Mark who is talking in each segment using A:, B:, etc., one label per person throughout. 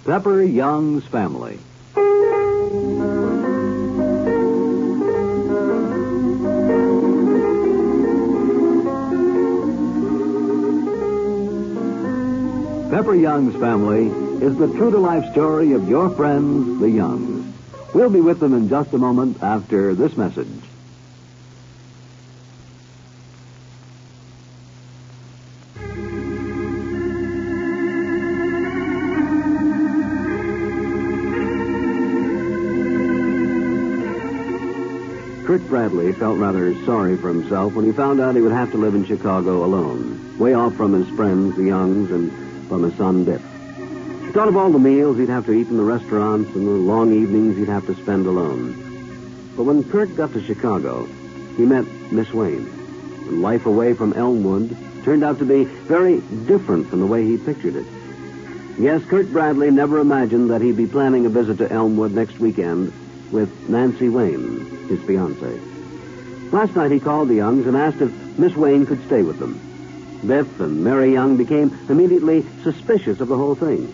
A: Pepper Young's Family. Pepper Young's Family is the true-to-life story of your friends, the Youngs. We'll be with them in just a moment after this message. Kurt Bradley felt rather sorry for himself when he found out he would have to live in Chicago alone, way off from his friends, the Youngs, and from his son, Biff. He thought of all the meals he'd have to eat in the restaurants and the long evenings he'd have to spend alone. But when Kurt got to Chicago, he met Miss Wayne, and life away from Elmwood turned out to be very different from the way he pictured it. Yes, Kurt Bradley never imagined that he'd be planning a visit to Elmwood next weekend with Nancy Wayne, his fiancée. Last night he called the Youngs and asked if Miss Wayne could stay with them. Biff and Mary Young became immediately suspicious of the whole thing.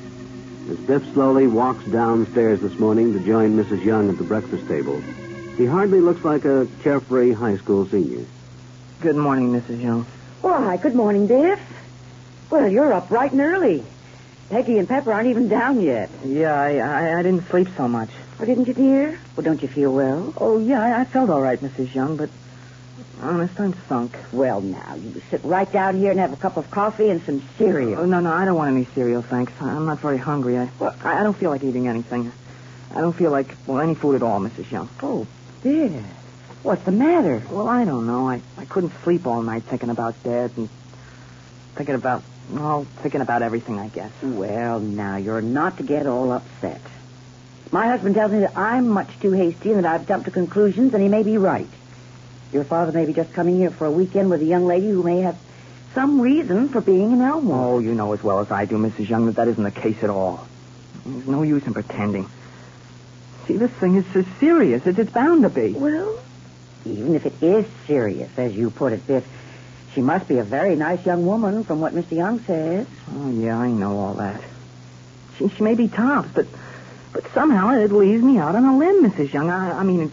A: As Biff slowly walks downstairs this morning to join Mrs. Young at the breakfast table, he hardly looks like a carefree high school senior.
B: Good morning, Mrs. Young.
C: Why, good morning, Biff. Well, you're up bright and early. Peggy and Pepper aren't even down yet.
B: Yeah, I didn't sleep so much.
C: Oh, didn't you, dear? Well, don't you feel well?
B: Oh, yeah, I felt all right, Mrs. Young, but honest, I'm sunk.
C: Well, now, you sit right down here and have a cup of coffee and some cereal.
B: Oh, no, I don't want any cereal, thanks. I'm not very hungry. I don't feel like eating anything. I don't feel like, any food at all, Mrs. Young.
C: Oh, dear. What's the matter?
B: Well, I don't know. I couldn't sleep all night thinking about Dad and thinking about everything, I guess.
C: Well, now, you're not to get all upset. My husband tells me that I'm much too hasty and that I've jumped to conclusions, and he may be right. Your father may be just coming here for a weekend with a young lady who may have some reason for being in Elmwood.
B: Oh, you know as well as I do, Mrs. Young, that isn't the case at all. There's no use in pretending. See, this thing is so serious. It's bound to be.
C: Well, even if it is serious, as you put it, Biff, she must be a very nice young woman from what Mr. Young says.
B: Oh, yeah, I know all that. She may be tops, but somehow it leaves me out on a limb, Mrs. Young. I mean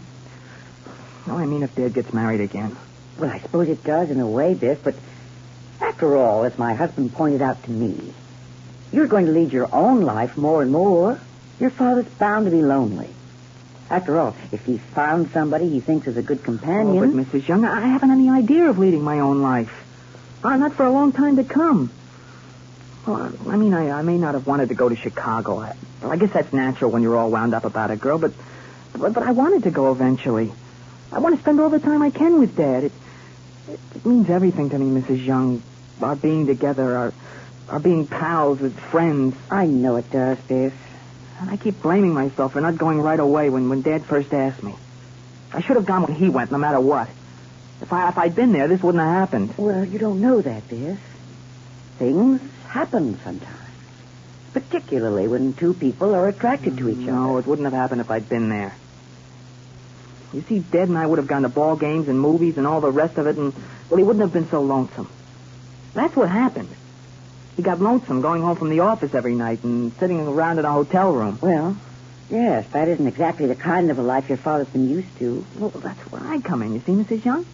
B: if Dad gets married again.
C: Well, I suppose it does in a way, Biff, but after all, as my husband pointed out to me, you're going to lead your own life more and more. Your father's bound to be lonely. After all, if he's found somebody he thinks is a good companion...
B: Oh, but Mrs. Young, I haven't any idea of leading my own life. Not for a long time to come. Well, I may not have wanted to go to Chicago. I guess that's natural when you're all wound up about a girl, but I wanted to go eventually. I want to spend all the time I can with Dad. It means everything to me, Mrs. Young. Our being together, our being pals with friends.
C: I know it does, Biff.
B: And I keep blaming myself for not going right away when Dad first asked me. I should have gone when he went, no matter what. If I'd been there, this wouldn't have happened.
C: Well, you don't know that, Biff. Things happen sometimes. Particularly when two people are attracted to each other.
B: No, it wouldn't have happened if I'd been there. You see, Dad and I would have gone to ball games and movies and all the rest of it, and, well, he wouldn't have been so lonesome. That's what happened. He got lonesome going home from the office every night and sitting around in a hotel room.
C: Well, yes, that isn't exactly the kind of a life your father's been used to.
B: Well, that's where I come in, you see, Mrs. Young?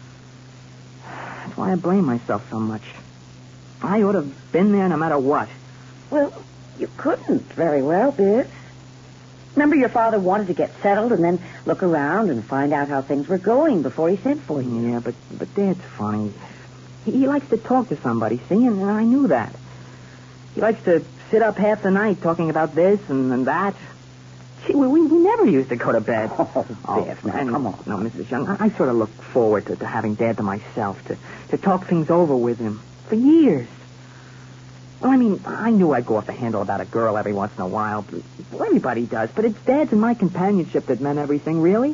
B: That's why I blame myself so much. I ought to have been there no matter what.
C: Well, you couldn't very well, Biff. Remember your father wanted to get settled and then look around and find out how things were going before he sent for you.
B: Yeah, but Dad's funny. He likes to talk to somebody, see, and I knew that. He likes to sit up half the night talking about this and that. Gee, we never used to go to bed.
C: Oh, Biff, now, come on.
B: No, Mrs. Young, I sort of look forward to having Dad to myself, to talk things over with him for years. Well, I knew I'd go off the handle about a girl every once in a while. Well, everybody does, but it's Dad's and my companionship that meant everything, really.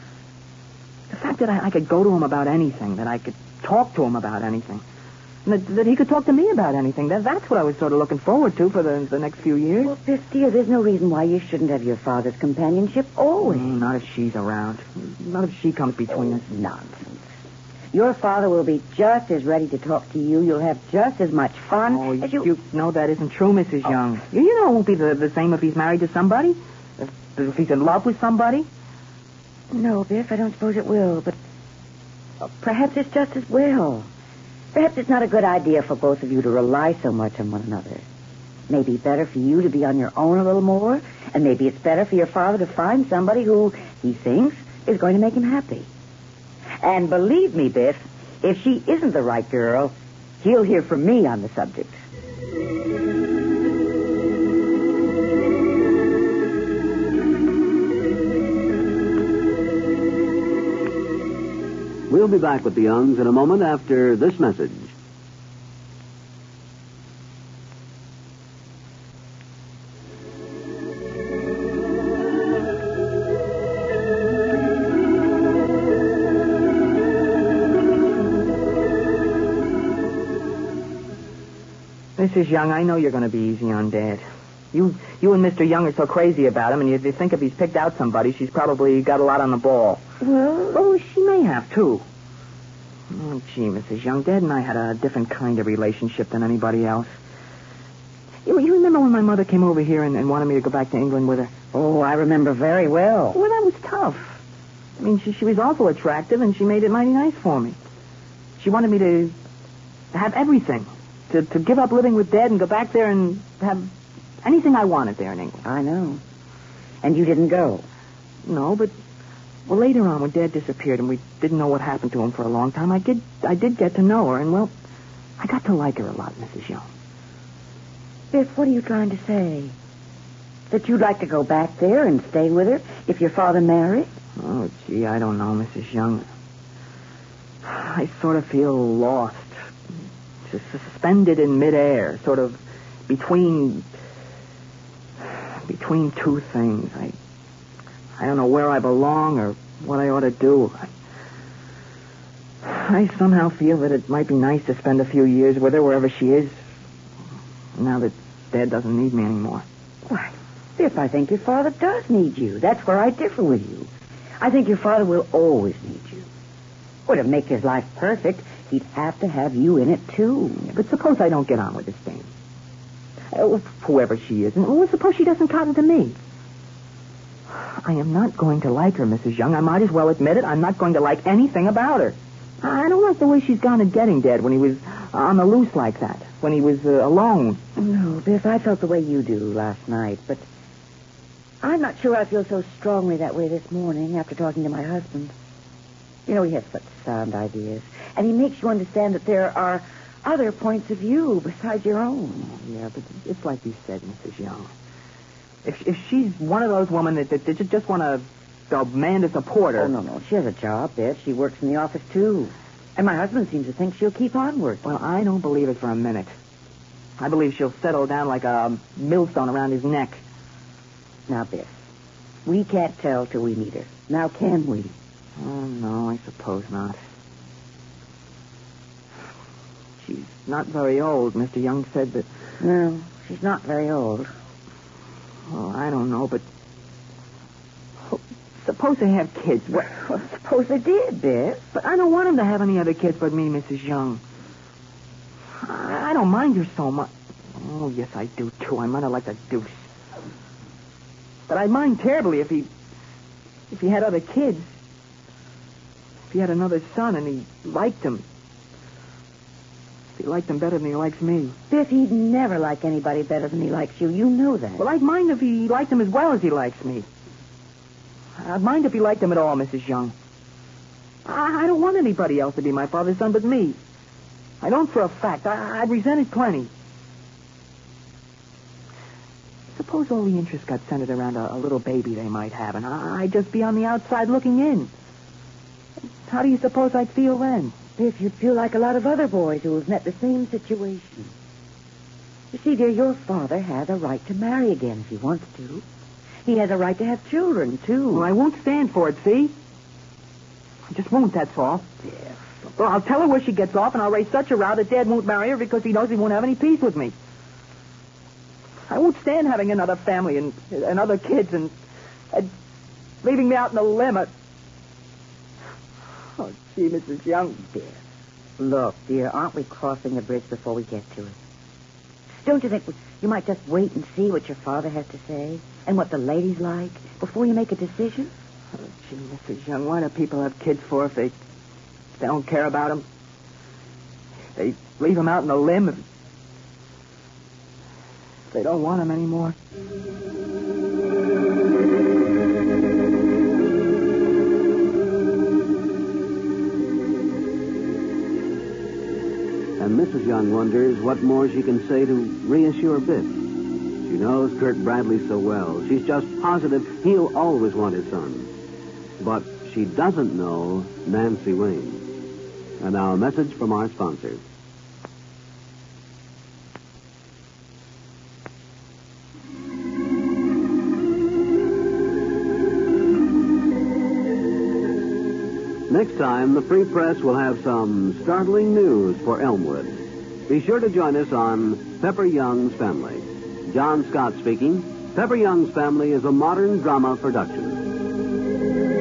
B: The fact that I could go to him about anything, that I could talk to him about anything, and that he could talk to me about anything, that's what I was sort of looking forward to for the next few years.
C: Well, Biff, dear, there's no reason why you shouldn't have your father's companionship always.
B: Not if she's around. Not if she comes between us.
C: Nonsense. Your father will be just as ready to talk to you. You'll have just as much fun as you...
B: You know that isn't true, Mrs. Young. You know it won't be the same if he's married to somebody. If he's in love with somebody.
C: No, Biff, I don't suppose it will, but perhaps it's just as well. Perhaps it's not a good idea for both of you to rely so much on one another. Maybe better for you to be on your own a little more, and maybe it's better for your father to find somebody who he thinks is going to make him happy. And believe me, Biff, if she isn't the right girl, he'll hear from me on the subject.
A: We'll be back with the Youngs in a moment after this message.
B: Mrs. Young, I know you're going to be easy on Dad. You and Mr. Young are so crazy about him, and you think if he's picked out somebody, she's probably got a lot on the ball. Well, she may have, too. Oh, gee, Mrs. Young, Dad and I had a different kind of relationship than anybody else. You remember when my mother came over here and wanted me to go back to England with her?
C: Oh, I remember very well.
B: Well, that was tough. I mean, she was awful attractive, and she made it mighty nice for me. She wanted me to have everything, to give up living with Dad and go back there and have anything I wanted there in England.
C: I know. And you didn't go?
B: No, but... Well, later on, when Dad disappeared and we didn't know what happened to him for a long time, I did get to know her, and, well, I got to like her a lot, Mrs. Young.
C: Biff, what are you trying to say? That you'd like to go back there and stay with her if your father married?
B: Oh, gee, I don't know, Mrs. Young. I sort of feel lost. Just suspended in midair, sort of between two things. I don't know where I belong or what I ought to do. I somehow feel that it might be nice to spend a few years with her wherever she is, now that Dad doesn't need me anymore.
C: Why, Biff, I think your father does need you. That's where I differ with you. I think your father will always need you. Well, to make his life perfect, he'd have to have you in it, too.
B: But suppose I don't get on with this thing. Whoever she is. And suppose she doesn't cotton to me. I am not going to like her, Mrs. Young. I might as well admit it. I'm not going to like anything about her. I don't like the way she's gone at getting Dad when he was on the loose like that, when he was alone.
C: No, Biff, I felt the way you do last night, but I'm not sure I feel so strongly that way this morning after talking to my husband. You know, he has such sound ideas, and he makes you understand that there are other points of view besides your own.
B: Yeah, but it's like you said, Mrs. Young. If she's one of those women that just want a man to support her...
C: Oh, no. She has a job, Biff. She works in the office, too. And my husband seems to think she'll keep on working.
B: Well, I don't believe it for a minute. I believe she'll settle down like a millstone around his neck.
C: Now, Biff, we can't tell till we meet her. Now, can we?
B: Oh, no, I suppose not. She's not very old. Mr. Young said that...
C: No, she's not very old.
B: Well, I don't know, but... Suppose they have kids.
C: Well, suppose they did, Biff.
B: But I don't want them to have any other kids but me, Mrs. Young. I don't mind her so much. Oh, yes, I do, too. I might have liked a deuce. But I'd mind terribly if he had other kids. If he had another son and he liked him. If he liked him better than he likes me.
C: Biff, he'd never like anybody better than he likes you. You know that.
B: Well, I'd mind if he liked him as well as he likes me. I'd mind if he liked him at all, Mrs. Young. I don't want anybody else to be my father's son but me. I don't for a fact. I'd resent it plenty. Suppose all the interest got centered around a little baby they might have, and I'd just be on the outside looking in. How do you suppose I'd feel then?
C: Biff, you'd feel like a lot of other boys who have met the same situation. You see, dear, your father has a right to marry again if he wants to. He has a right to have children, too.
B: Well, I won't stand for it, see? I just won't, that's all.
C: Biff.
B: Well, I'll tell her where she gets off, and I'll raise such a row that Dad won't marry her because he knows he won't have any peace with me. I won't stand having another family and other kids and leaving me out in the limit. Oh, gee, Mrs. Young.
C: Dear. Look, dear, aren't we crossing the bridge before we get to it? Don't you think you might just wait and see what your father has to say and what the lady's like before you make a decision?
B: Oh, gee, Mrs. Young, what do people have kids for if they don't care about them? They leave them out in the limb if they don't want them anymore.
A: And Mrs. Young wonders what more she can say to reassure Biff. She knows Kurt Bradley so well. She's just positive he'll always want his son. But she doesn't know Nancy Wayne. And now a message from our sponsors. Next time, the Free Press will have some startling news for Elmwood. Be sure to join us on Pepper Young's Family. John Scott speaking. Pepper Young's Family is a modern drama production.